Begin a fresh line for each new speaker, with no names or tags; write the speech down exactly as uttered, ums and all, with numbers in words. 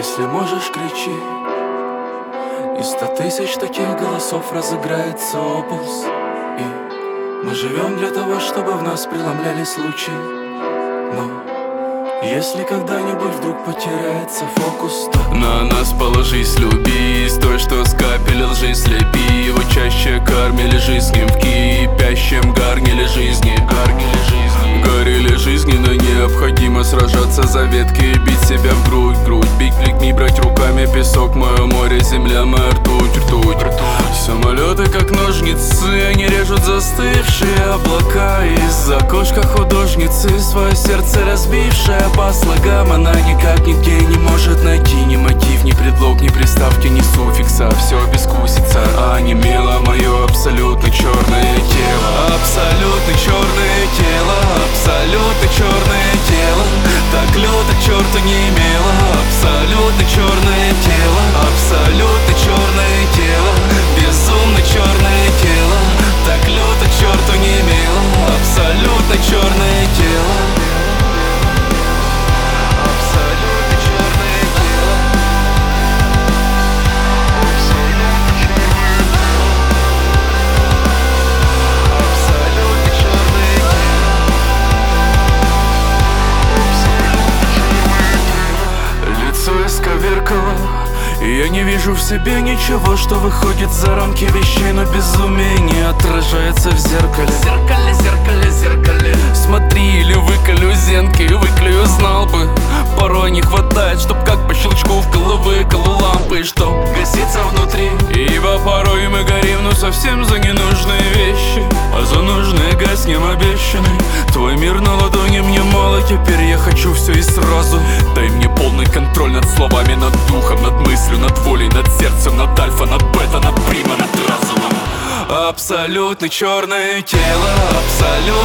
Если можешь, кричи. Из ста тысяч таких голосов разыграется опус. И мы живем для того, чтобы в нас преломлялись лучи. Но если когда-нибудь вдруг потеряется фокус, то
на нас положись, люби. Стой, что скапели лжи слепи. Его чаще кормили жизнью в кипящем гарниле жизни. Гарниле жизни. Горели жизненно необходимо сражаться за ветки и бить себя в грудь, грудь. Бить плетьми, брать руками песок, мое море, земля, моя ртуть, ртуть, ртуть. Самолеты как ножницы, они режут застывшие облака. Из-за окошка художницы свое сердце разбившая по слогам. Она никак нигде не может найти ни мотив, ни предлог, ни приставки, ни суффикса. Все бескусица, а не мило мое абсолютно черное тело. Абсолютно черное тело, абсолютно черное тело. Так люто к черту не имело. Абсолютно черное тело, абсолютно черное тело. Безумно черное тело. Так люто к черту не имело. Абсолютно черное тело. Абсолютно черное тело. Абсолютно черное тело. Лицо исковеркало, и я не вижу в себе ничего, что выходит за рамки вещей. Но безумие не отражается в зеркале. Зеркале, зеркале, зеркале. Смотри, или выколю зенки, выклею, знал бы. Порой не хватает, чтоб как по щелчку в головы колу лампы, чтоб гаситься внутри. Ибо порой мы горим, но совсем за ненужные вещи. А за нужные гаснем обещанный. Твой мир на ладони мне мало, теперь я хочу все и сразу. Дай мне полный контроль над словами, над духом, над мыслью, над волей, над сердцем, над альфа, над бета, над прима, над разумом. Абсолютно черное тело, абсолютно